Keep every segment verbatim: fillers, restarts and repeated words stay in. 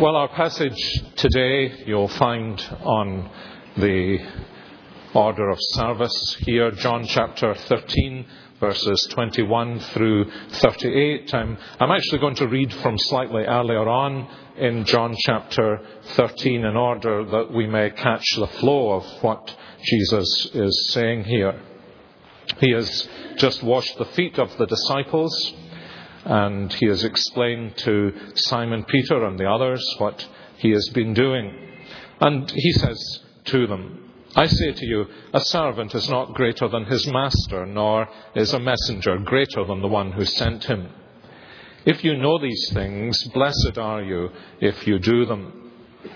Well, our passage today you'll find on the order of service here, John chapter thirteen, verses twenty-one through thirty-eight. I'm, I'm actually going to read from slightly earlier on in John chapter thirteen in order that we may catch the flow of what Jesus is saying here. He has just washed the feet of the disciples, and he has explained to Simon Peter and the others what he has been doing. And he says to them, I say to you, a servant is not greater than his master, nor is a messenger greater than the one who sent him. If you know these things, blessed are you if you do them.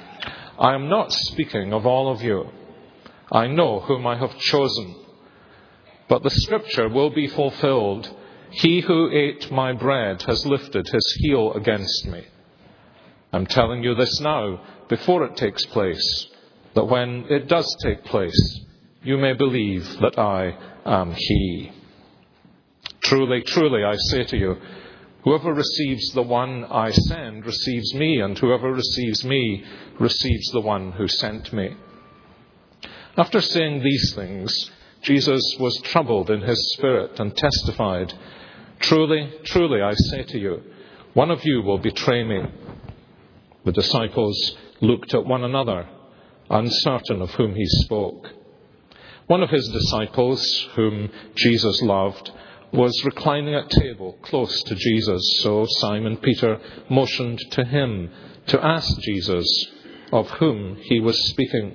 I am not speaking of all of you. I know whom I have chosen. But the scripture will be fulfilled. He who ate my bread has lifted his heel against me. I'm telling you this now, before it takes place, that when it does take place, you may believe that I am he. Truly, truly, I say to you, whoever receives the one I send receives me, and whoever receives me receives the one who sent me. After saying these things, Jesus was troubled in his spirit and testified, Truly, truly, I say to you, one of you will betray me. The disciples looked at one another, uncertain of whom he spoke. One of his disciples, whom Jesus loved, was reclining at table close to Jesus. So Simon Peter motioned to him to ask Jesus of whom he was speaking.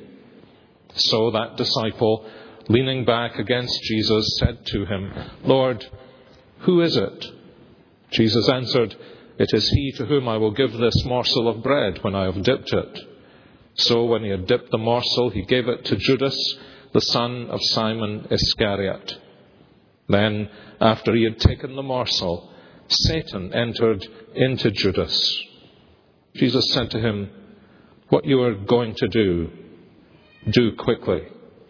So that disciple, leaning back against Jesus, said to him, Lord, who is it? Jesus answered, It is he to whom I will give this morsel of bread when I have dipped it. So when he had dipped the morsel, he gave it to Judas, the son of Simon Iscariot. Then, after he had taken the morsel, Satan entered into Judas. Jesus said to him, What you are going to do, do quickly.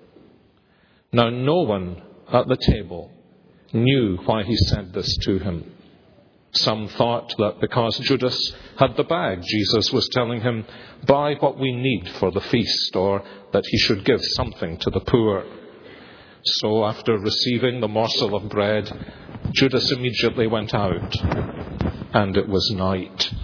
Now no one at the table knew why he said this to him. Some thought that because Judas had the bag, Jesus was telling him, buy what we need for the feast, or that he should give something to the poor. So after receiving the morsel of bread, Judas immediately went out, and it was night.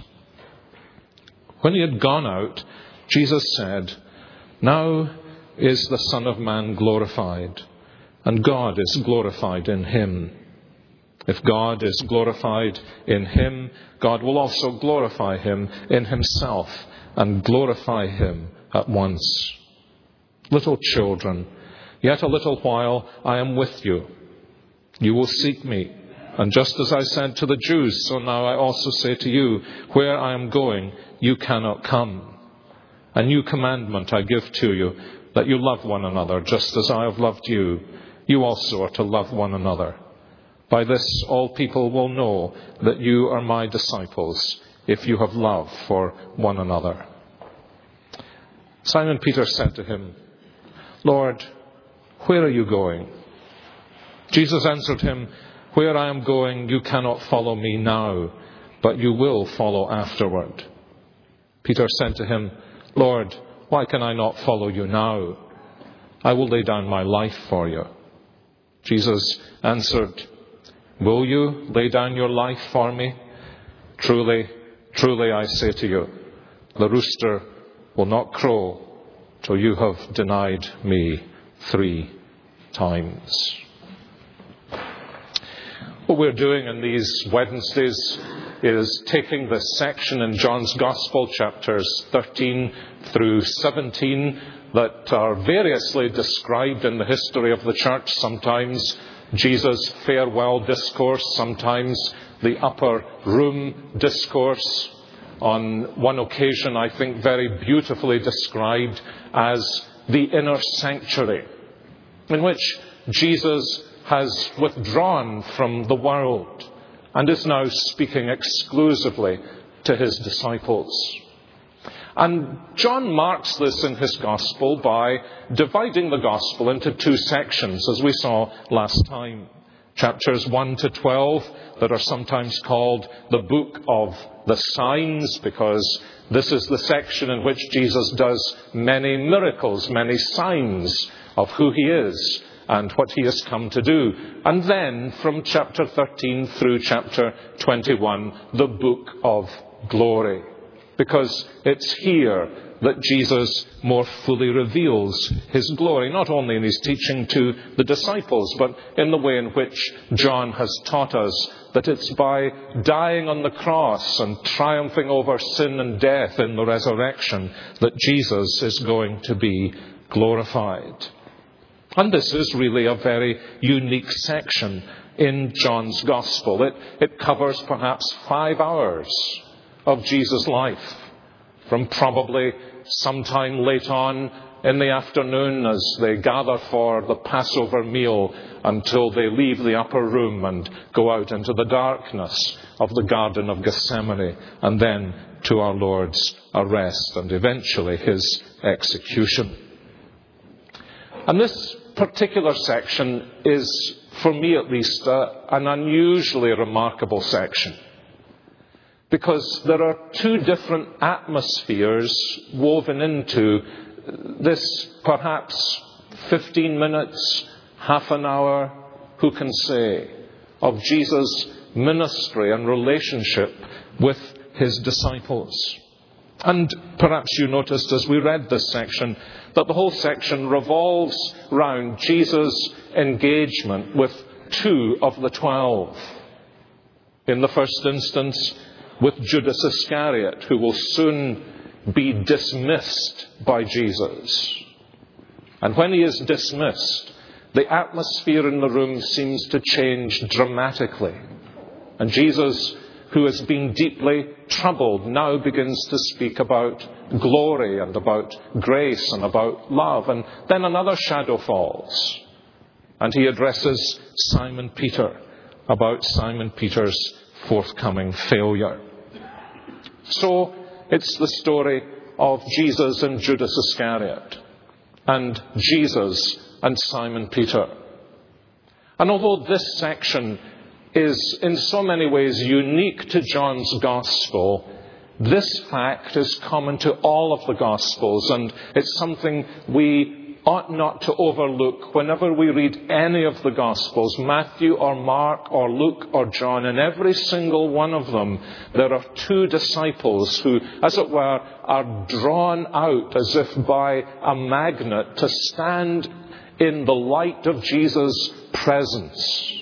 When he had gone out, Jesus said, Now is the Son of Man glorified, and God is glorified in him. If God is glorified in him, God will also glorify him in himself and glorify him at once. Little children, yet a little while I am with you. You will seek me. And just as I said to the Jews, so now I also say to you, where I am going, you cannot come. A new commandment I give to you, that you love one another, just as I have loved you. You also are to love one another. By this all people will know that you are my disciples, if you have love for one another. Simon Peter said to him, Lord, where are you going? Jesus answered him, Where I am going, you cannot follow me now, but you will follow afterward. Peter said to him, Lord, why can I not follow you now? I will lay down my life for you. Jesus answered, Will you lay down your life for me? Truly, truly I say to you, the rooster will not crow till you have denied me three times. What we're doing in these Wednesdays is taking this section in John's Gospel, chapters thirteen through seventeen, that are variously described in the history of the church. Sometimes Jesus' farewell discourse, sometimes the upper room discourse. On one occasion, I think very beautifully described as the inner sanctuary, in which Jesus has withdrawn from the world and is now speaking exclusively to his disciples. And John marks this in his gospel by dividing the gospel into two sections, as we saw last time. Chapters one to twelve that are sometimes called the book of the signs, because This is the section in which Jesus does many miracles, many signs of who he is and what he has come to do. And then from chapter thirteen through chapter twenty-one, the book of glory. Because it's here that Jesus more fully reveals his glory, not only in his teaching to the disciples, but in the way in which John has taught us that it's by dying on the cross and triumphing over sin and death in the resurrection that Jesus is going to be glorified. And this is really a very unique section in John's Gospel. It, it covers perhaps five hours of Jesus' life, from probably sometime late on in the afternoon as they gather for the Passover meal until they leave the upper room and go out into the darkness of the Garden of Gethsemane, and then to our Lord's arrest and eventually his execution. And this particular section is, for me at least, uh, an unusually remarkable section, because there are two different atmospheres woven into this perhaps fifteen minutes, half an hour, who can say, of Jesus' ministry and relationship with his disciples. And perhaps you noticed as we read this section that the whole section revolves round Jesus' engagement with two of the twelve. In the first instance, with Judas Iscariot, who will soon be dismissed by Jesus. And when he is dismissed, the atmosphere in the room seems to change dramatically. And Jesus, who has been deeply troubled, now begins to speak about glory and about grace and about love. And then another shadow falls, and he addresses Simon Peter about Simon Peter's forthcoming failure. So it's the story of Jesus and Judas Iscariot, and Jesus and Simon Peter. And although this section is in so many ways unique to John's Gospel, this fact is common to all of the Gospels, and it's something we ought not to overlook whenever we read any of the Gospels, Matthew or Mark or Luke or John. In every single one of them, there are two disciples who, as it were, are drawn out as if by a magnet to stand in the light of Jesus' presence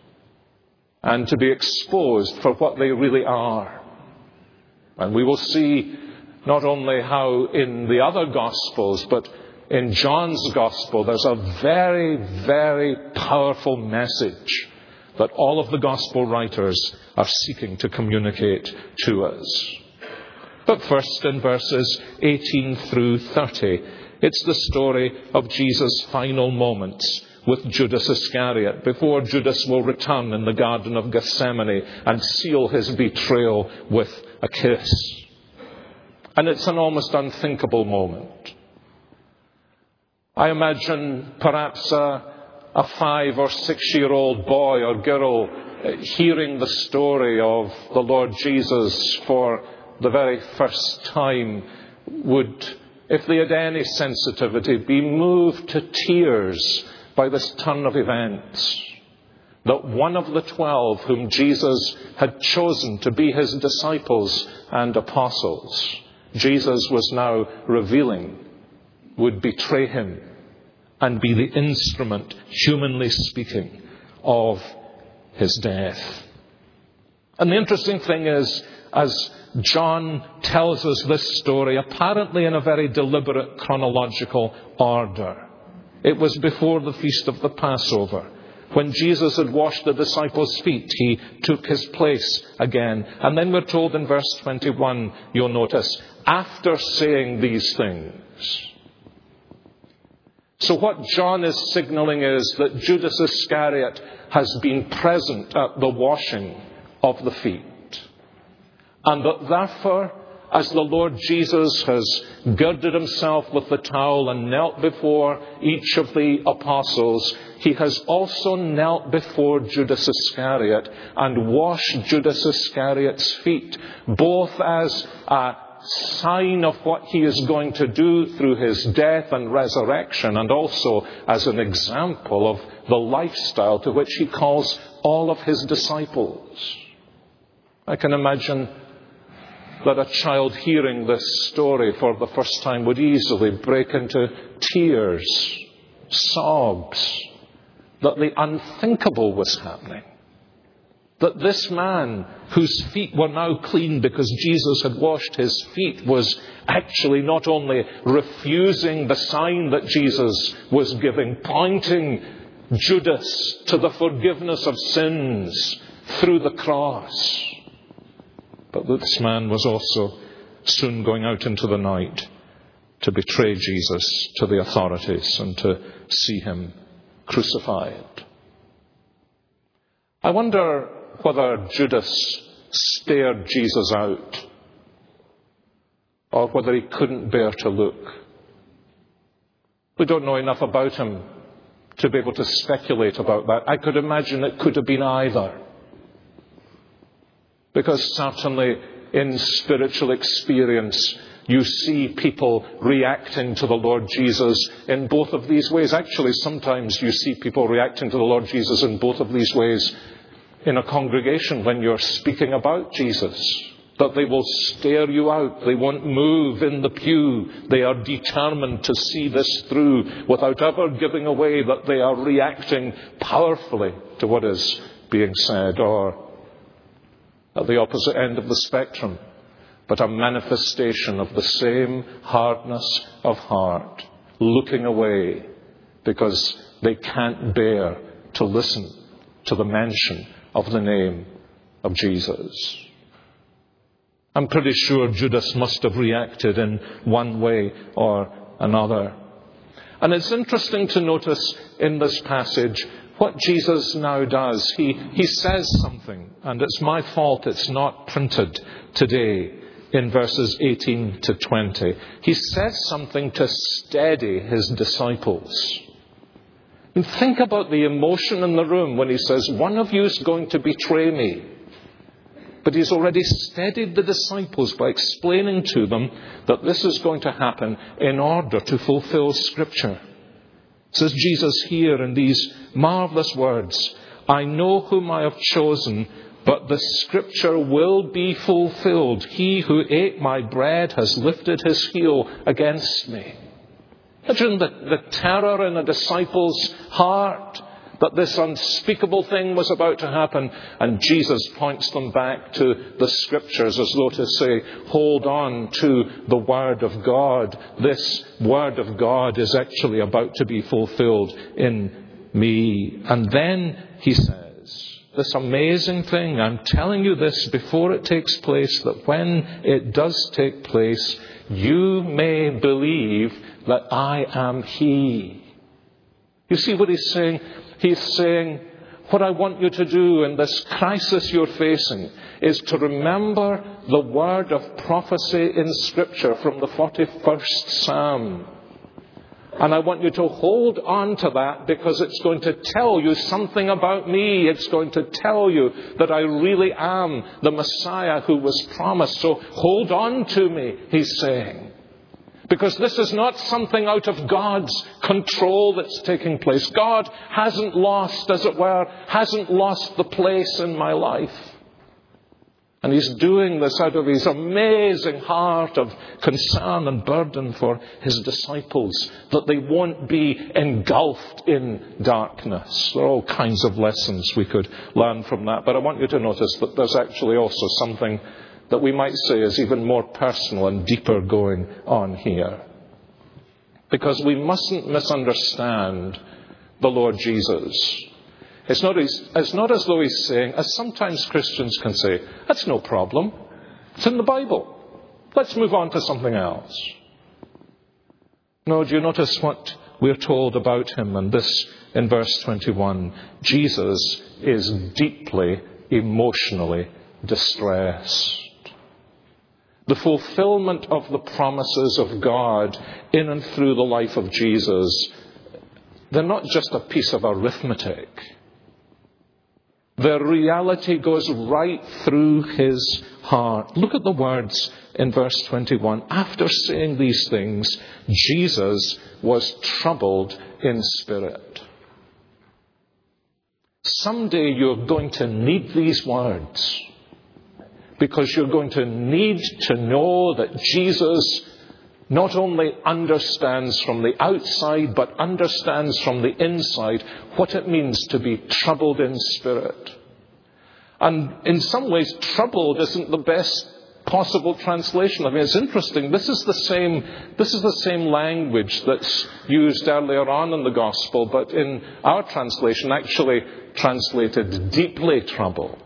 and to be exposed for what they really are. And we will see not only how in the other Gospels, but in John's Gospel, there's a very, very powerful message that all of the Gospel writers are seeking to communicate to us. But first, in verses eighteen through thirty, it's the story of Jesus' final moments with Judas Iscariot, before Judas will return in the Garden of Gethsemane and seal his betrayal with a kiss. And it's an almost unthinkable moment. I imagine perhaps a, a five or six-year-old boy or girl hearing the story of the Lord Jesus for the very first time would, if they had any sensitivity, be moved to tears by this turn of events. That one of the twelve whom Jesus had chosen to be his disciples and apostles, Jesus was now revealing, would betray him and be the instrument, humanly speaking, of his death. And the interesting thing is, as John tells us this story, apparently in a very deliberate chronological order, it was before the feast of the Passover. When Jesus had washed the disciples' feet, he took his place again. And then we're told in verse twenty-one, you'll notice, after saying these things. So what John is signaling is that Judas Iscariot has been present at the washing of the feet. And that therefore, as the Lord Jesus has girded himself with the towel and knelt before each of the apostles, he has also knelt before Judas Iscariot and washed Judas Iscariot's feet, both as a sign of what he is going to do through his death and resurrection, and also as an example of the lifestyle to which he calls all of his disciples. I can imagine that a child hearing this story for the first time would easily break into tears, sobs, that the unthinkable was happening. That this man, whose feet were now clean because Jesus had washed his feet, was actually not only refusing the sign that Jesus was giving, pointing Judas to the forgiveness of sins through the cross, but this man was also soon going out into the night to betray Jesus to the authorities and to see him crucified. I wonder whether Judas stared Jesus out, or whether he couldn't bear to look. We don't know enough about him to be able to speculate about that. I could imagine it could have been either. Because certainly in spiritual experience, you see people reacting to the Lord Jesus in both of these ways. Actually, sometimes you see people reacting to the Lord Jesus in both of these ways in a congregation when you're speaking about Jesus. That they will stare you out. They won't move in the pew. They are determined to see this through without ever giving away that they are reacting powerfully to what is being said. Or at the opposite end of the spectrum, but a manifestation of the same hardness of heart, looking away because they can't bear to listen to the mention of the name of Jesus. I'm pretty sure Judas must have reacted in one way or another. And it's interesting to notice in this passage what Jesus now does. He, he says something, and it's my fault it's not printed today in verses eighteen to twenty. He says something to steady his disciples. And think about the emotion in the room when he says, one of you is going to betray me. But he's already steadied the disciples by explaining to them that this is going to happen in order to fulfill Scripture. Says Jesus here in these marvelous words, I know whom I have chosen, but the Scripture will be fulfilled. He who ate my bread has lifted his heel against me. Imagine the, the terror in a disciple's heart that this unspeakable thing was about to happen. And Jesus points them back to the Scriptures as though to say, hold on to the Word of God. This Word of God is actually about to be fulfilled in me. And then he says, this amazing thing, I'm telling you this before it takes place, that when it does take place, you may believe that I am He. You see what he's saying? He's saying, what I want you to do in this crisis you're facing is to remember the word of prophecy in Scripture from the forty-first Psalm. And I want you to hold on to that because it's going to tell you something about me. It's going to tell you that I really am the Messiah who was promised. So hold on to me, he's saying. Because this is not something out of God's control that's taking place. God hasn't lost, as it were, hasn't lost the place in my life. And he's doing this out of his amazing heart of concern and burden for his disciples, that they won't be engulfed in darkness. There are all kinds of lessons we could learn from that. But I want you to notice that there's actually also something that we might say is even more personal and deeper going on here. Because we mustn't misunderstand the Lord Jesus. It's not, it's not as though he's saying, as sometimes Christians can say, that's no problem. It's in the Bible. Let's move on to something else. No, do you notice what we're told about him? And this in verse twenty-one. Jesus is deeply emotionally distressed. The fulfillment of the promises of God in and through the life of Jesus, they're not just a piece of arithmetic. The reality goes right through his heart. Look at the words in verse twenty-one. After saying these things, Jesus was troubled in spirit. Someday you're going to need these words, because you're going to need to know that Jesus not only understands from the outside, but understands from the inside what it means to be troubled in spirit. And in some ways, troubled isn't the best possible translation. I mean, it's interesting. This is the same, this is the same language that's used earlier on in the Gospel, but in our translation actually translated deeply troubled.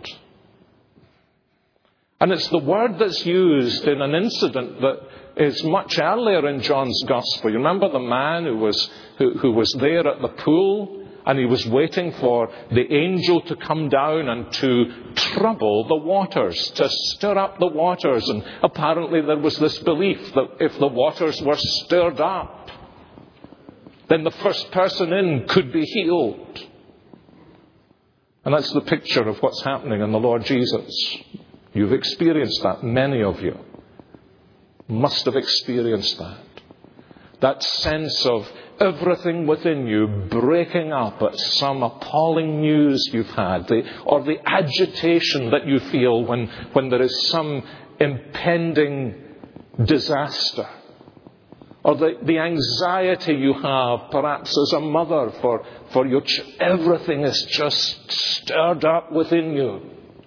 And it's the word that's used in an incident that is much earlier in John's Gospel. You remember the man who was who, who was there at the pool, and he was waiting for the angel to come down and to trouble the waters, to stir up the waters. And apparently there was this belief that if the waters were stirred up, then the first person in could be healed. And that's the picture of what's happening in the Lord Jesus. You've experienced that, many of you must have experienced that. That sense of everything within you breaking up at some appalling news you've had, the, or the agitation that you feel when, when there is some impending disaster, or the, the anxiety you have perhaps as a mother for, for your ch- everything is just stirred up within you.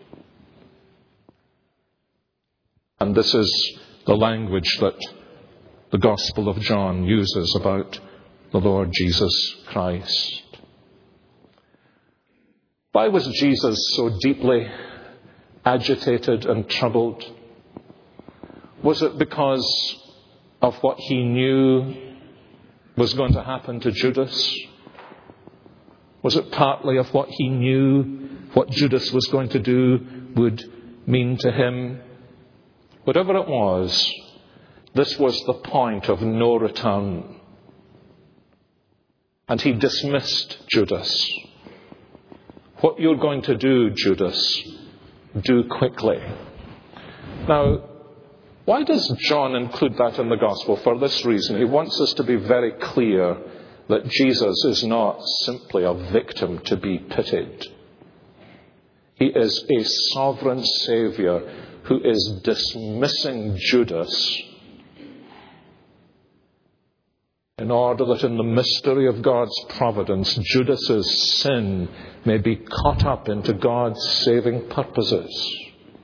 And this is the language that the Gospel of John uses about the Lord Jesus Christ. Why was Jesus so deeply agitated and troubled? Was it because of what he knew was going to happen to Judas? Was it partly of what he knew what Judas was going to do would mean to him? Whatever it was, this was the point of no return. And he dismissed Judas. What you're going to do, Judas, do quickly. Now, why does John include that in the Gospel? For this reason. He wants us to be very clear that Jesus is not simply a victim to be pitied. He is a sovereign Saviour who is dismissing Judas in order that in the mystery of God's providence, Judas's sin may be caught up into God's saving purposes.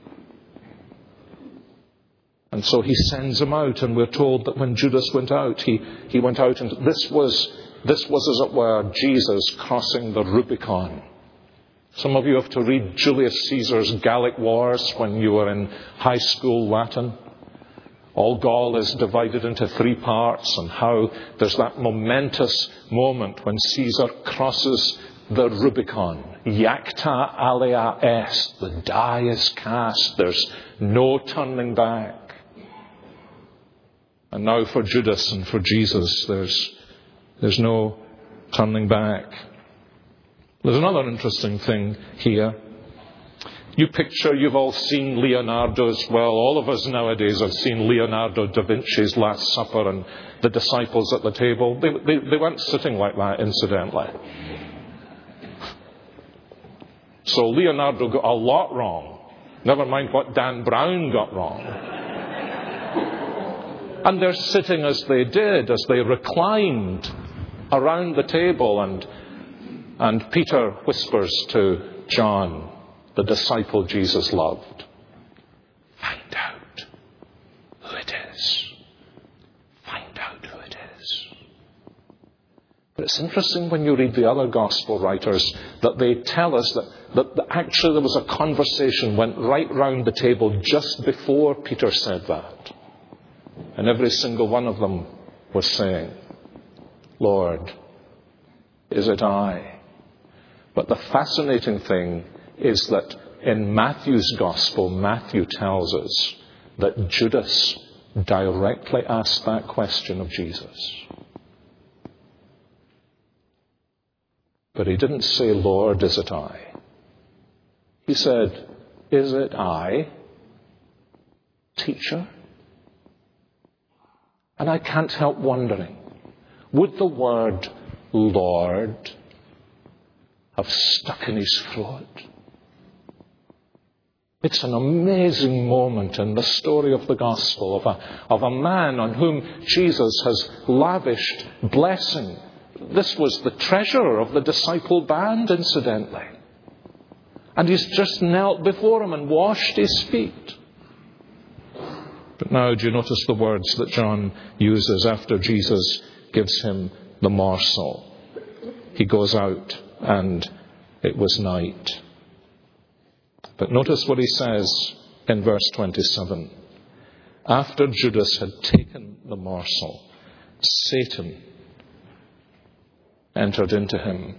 And so he sends him out, and we're told that when Judas went out, he, he went out, and this was, this was, as it were, Jesus crossing the Rubicon. Some of you have to read Julius Caesar's Gallic Wars when you were in high school Latin. All Gaul is divided into three parts, and how there's that momentous moment when Caesar crosses the Rubicon. Iacta alea est. The die is cast. There's no turning back. And now for Judas and for Jesus, there's, there's no turning back. There's another interesting thing here. You picture, you've all seen Leonardo's, well, all of us nowadays have seen Leonardo da Vinci's Last Supper and the disciples at the table. They, they, they weren't sitting like that, incidentally. So Leonardo got a lot wrong. Never mind what Dan Brown got wrong. And they're sitting as they did, as they reclined around the table, and and Peter whispers to John, the disciple Jesus loved, find out who it is. Find out who it is. But it's interesting when you read the other gospel writers that they tell us that, that, that actually there was a conversation went right round the table just before Peter said that. And every single one of them was saying, Lord, is it I? But the fascinating thing is that in Matthew's Gospel, Matthew tells us that Judas directly asked that question of Jesus. But he didn't say, Lord, is it I? He said, "Is it I, teacher?" And I can't help wondering, would the word Lord have stuck in his throat? It's an amazing moment in the story of the gospel of a, of a man on whom Jesus has lavished blessing. This was the treasurer of the disciple band, incidentally. And he's just knelt before him and washed his feet. But now, do you notice the words that John uses after Jesus gives him the morsel? He goes out, and it was night. But notice what he says in verse twenty-seven. After Judas had taken the morsel, Satan entered into him.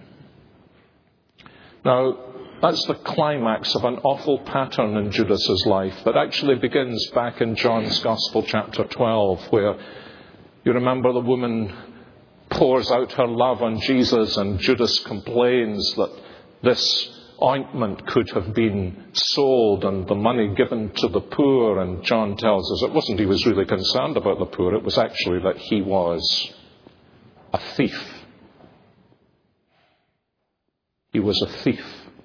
Now, that's the climax of an awful pattern in Judas's life that actually begins back in John's Gospel, chapter twelve, where you remember the woman pours out her love on Jesus, and Judas complains that this ointment could have been sold and the money given to the poor. And John tells us it wasn't he was really concerned about the poor, it was actually that he was a thief. He was a thief.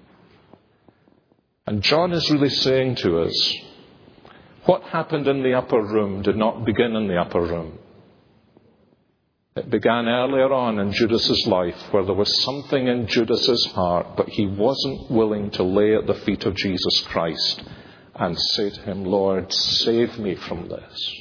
And John is really saying to us, what happened in the upper room did not begin in the upper room. It began earlier on in Judas's life, where there was something in Judas's heart, but he wasn't willing to lay at the feet of Jesus Christ and say to him, "Lord, save me from this."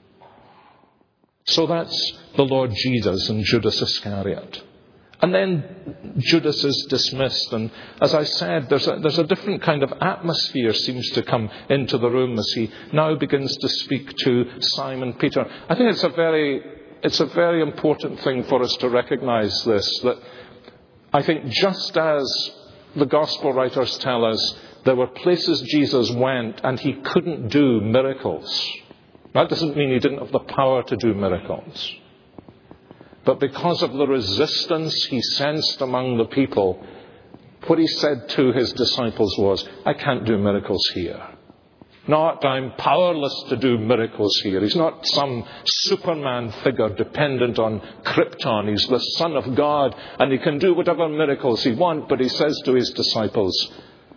So that's the Lord Jesus and Judas Iscariot. And then Judas is dismissed. And as I said, there's a, there's a different kind of atmosphere seems to come into the room as he now begins to speak to Simon Peter. I think it's a very, it's a very important thing for us to recognize this, that I think just as the gospel writers tell us, there were places Jesus went and he couldn't do miracles. That doesn't mean he didn't have the power to do miracles. But because of the resistance he sensed among the people, what he said to his disciples was, "I can't do miracles here." Not, "I'm powerless to do miracles here." He's not some Superman figure dependent on Krypton. He's the Son of God and he can do whatever miracles he wants. But he says to his disciples,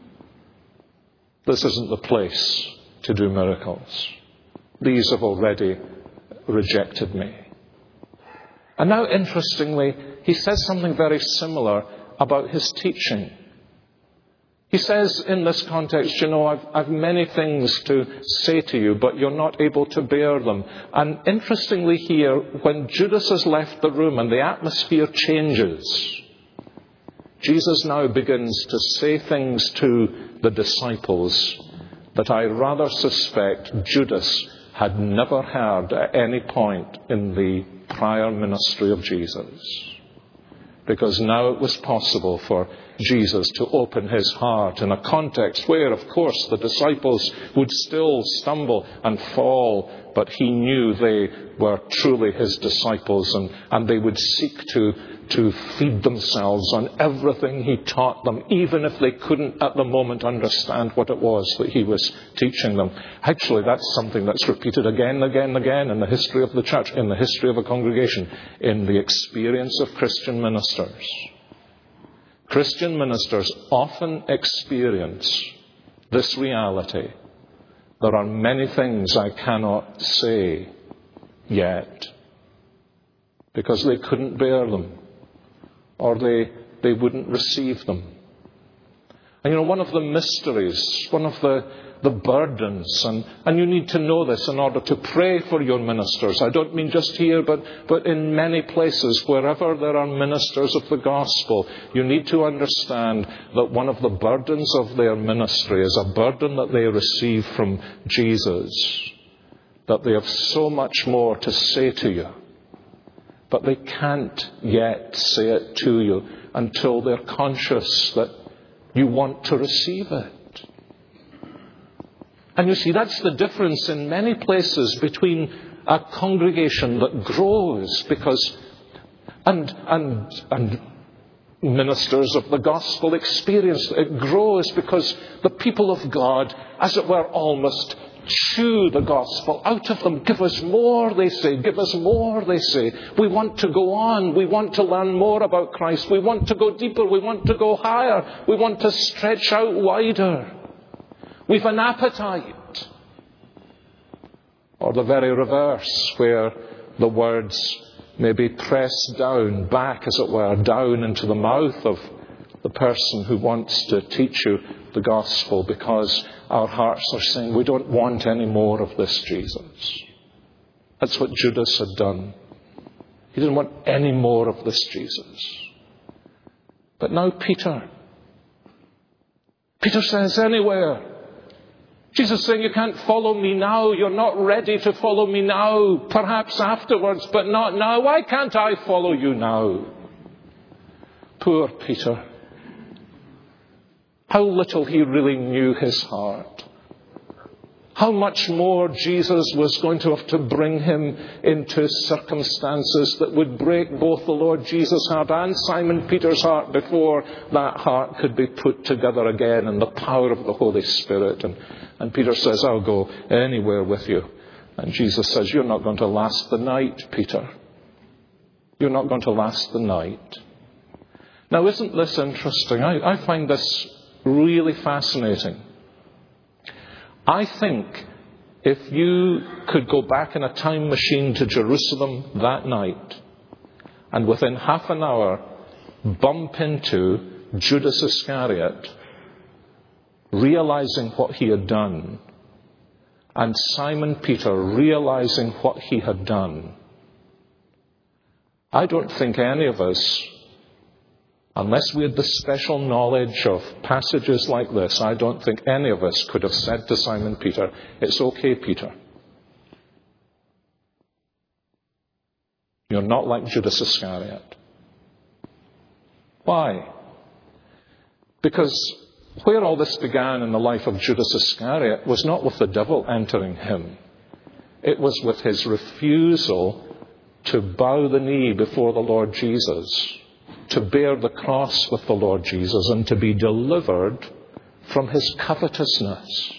"This isn't the place to do miracles. These have already rejected me." And now, interestingly, he says something very similar about his teaching. He says in this context, you know, I've, I've many things to say to you, but you're not able to bear them. And interestingly here, when Judas has left the room and the atmosphere changes, Jesus now begins to say things to the disciples that I rather suspect Judas had never heard at any point in the prior ministry of Jesus. Because now it was possible for Jesus to open his heart in a context where, of course, the disciples would still stumble and fall, but he knew they were truly his disciples, and, and they would seek to, to feed themselves on everything he taught them, even if they couldn't at the moment understand what it was that he was teaching them. Actually, that's something that's repeated again and again and again in the history of the church, in the history of a congregation, in the experience of Christian ministers. Christian ministers often experience this reality. There are many things I cannot say yet because they couldn't bear them or they, they wouldn't receive them. And you know, one of the mysteries, one of the, the burdens, and, and you need to know this in order to pray for your ministers. I don't mean just here, but, but in many places, wherever there are ministers of the gospel, you need to understand that one of the burdens of their ministry is a burden that they receive from Jesus, that they have so much more to say to you, but they can't yet say it to you until they're conscious that you want to receive it. And you see, that's the difference in many places between a congregation that grows because, and, and, and ministers of the gospel experience. It grows because the people of God, as it were, almost chew the gospel out of them. Give us more, they say. Give us more, they say. We want to go on. We want to learn more about Christ. We want to go deeper. We want to go higher. We want to stretch out wider. We've an appetite. Or the very reverse, where the words may be pressed down, back as it were, down into the mouth of the person who wants to teach you the gospel, because our hearts are saying, we don't want any more of this Jesus. That's what Judas had done. He didn't want any more of this Jesus. But now Peter. Peter says, anywhere. Jesus is saying, you can't follow me now. You're not ready to follow me now. Perhaps afterwards, but not now. Why can't I follow you now? Poor Peter. How little he really knew his heart. How much more Jesus was going to have to bring him into circumstances that would break both the Lord Jesus' heart and Simon Peter's heart before that heart could be put together again in the power of the Holy Spirit. And, and Peter says, I'll go anywhere with you. And Jesus says, you're not going to last the night, Peter. You're not going to last the night. Now, isn't this interesting? I, I find this really fascinating. I think if you could go back in a time machine to Jerusalem that night and within half an hour bump into Judas Iscariot, realizing what he had done, and Simon Peter realizing what he had done, I don't think any of us, unless we had the special knowledge of passages like this, I don't think any of us could have said to Simon Peter, it's okay, Peter. You're not like Judas Iscariot. Why? Because where all this began in the life of Judas Iscariot was not with the devil entering him. It was with his refusal to bow the knee before the Lord Jesus, to bear the cross with the Lord Jesus, and to be delivered from his covetousness.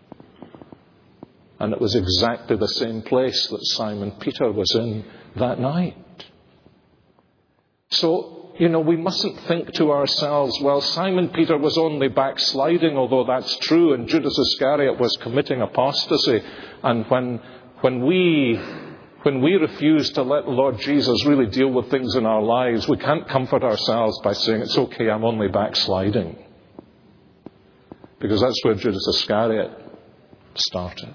And it was exactly the same place that Simon Peter was in that night. So, you know, we mustn't think to ourselves, well, Simon Peter was only backsliding, although that's true, and Judas Iscariot was committing apostasy. And when, when we... When we refuse to let the Lord Jesus really deal with things in our lives, we can't comfort ourselves by saying, it's okay, I'm only backsliding. Because that's where Judas Iscariot started.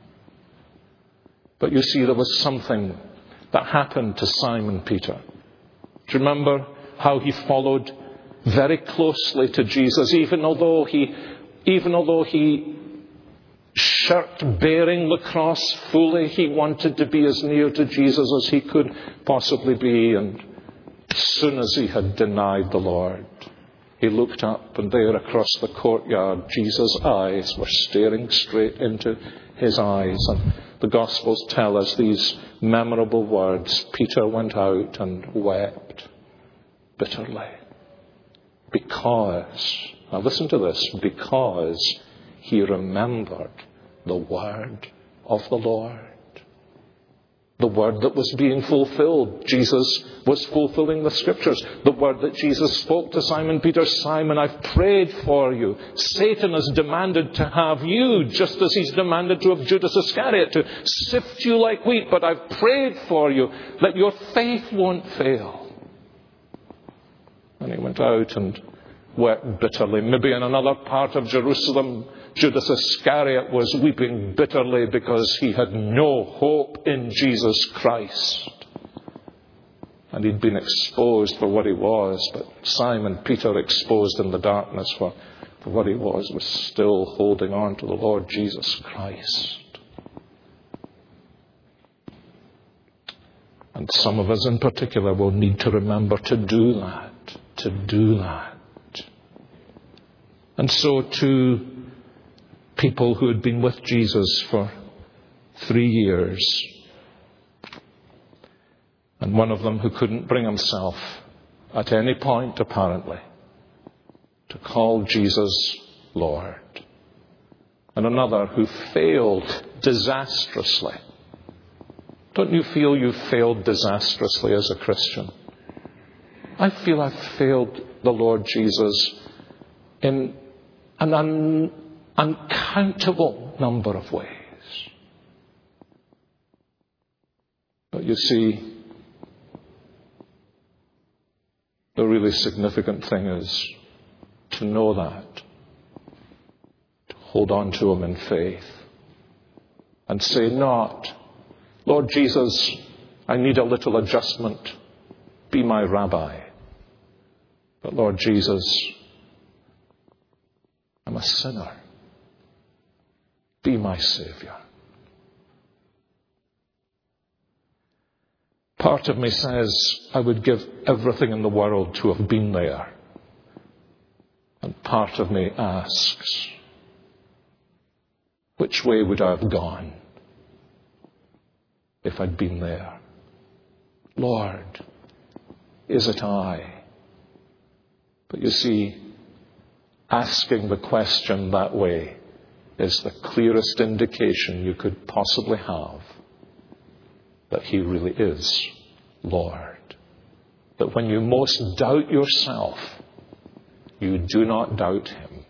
But you see, there was something that happened to Simon Peter. Do you remember how he followed very closely to Jesus, even although he, even although he shirked bearing the cross fully? He wanted to be as near to Jesus as he could possibly be. And as soon as he had denied the Lord, he looked up, and there across the courtyard, Jesus' eyes were staring straight into his eyes. And the Gospels tell us these memorable words: Peter went out and wept bitterly. Because, now listen to this, because he remembered the word of the Lord. The word that was being fulfilled. Jesus was fulfilling the scriptures. The word that Jesus spoke to Simon Peter: Simon, I've prayed for you. Satan has demanded to have you, just as he's demanded to have Judas Iscariot, to sift you like wheat. But I've prayed for you that your faith won't fail. And he went out and wept bitterly. Maybe in another part of Jerusalem, Judas Iscariot was weeping bitterly because he had no hope in Jesus Christ. And he'd been exposed for what he was, but Simon Peter, exposed in the darkness for, for what he was, was still holding on to the Lord Jesus Christ. And some of us in particular will need to remember to do that, to do that. And so to people who had been with Jesus for three years, and one of them who couldn't bring himself at any point apparently, to call Jesus Lord. And another who failed disastrously. Don't you feel you failed disastrously as a Christian? I feel I've failed the Lord Jesus in an un- uncountable number of ways. But you see, the really significant thing is to know that, to hold on to Him in faith, and say not, Lord Jesus, I need a little adjustment. Be my rabbi. But Lord Jesus, I'm a sinner. Be my Savior. Part of me says I would give everything in the world to have been there. And part of me asks, which way would I have gone if I'd been there? Lord, is it I? But you see, asking the question that way is the clearest indication you could possibly have that He really is Lord. That when you most doubt yourself, you do not doubt Him.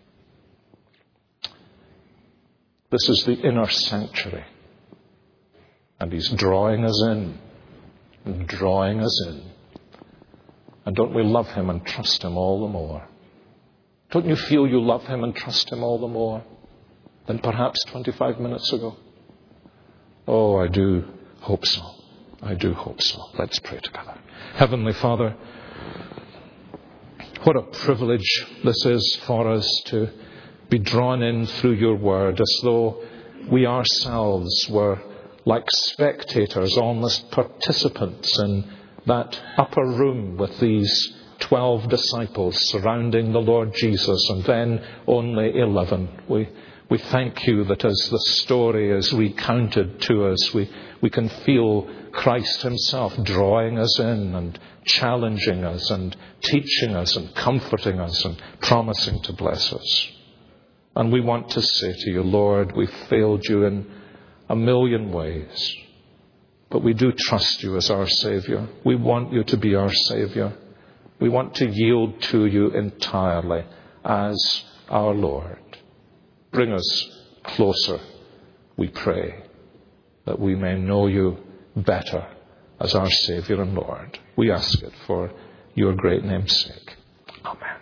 This is the inner sanctuary. And He's drawing us in, and drawing us in. And don't we love Him and trust Him all the more? Don't you feel you love Him and trust Him all the more than perhaps twenty-five minutes ago? Oh, I do hope so. I do hope so. Let's pray together. Heavenly Father, what a privilege this is for us to be drawn in through your word, as though we ourselves were like spectators, almost participants in that upper room with these twelve disciples surrounding the Lord Jesus, and then only eleven. We we thank you that as the story is recounted to us, we, we can feel Christ Himself drawing us in and challenging us and teaching us and comforting us and promising to bless us. And we want to say to you, Lord, we've failed you in a million ways, but we do trust you as our Savior. We want you to be our Savior. We want to yield to you entirely as our Lord. Bring us closer, we pray, that we may know you better as our Savior and Lord. We ask it for your great name's sake. Amen.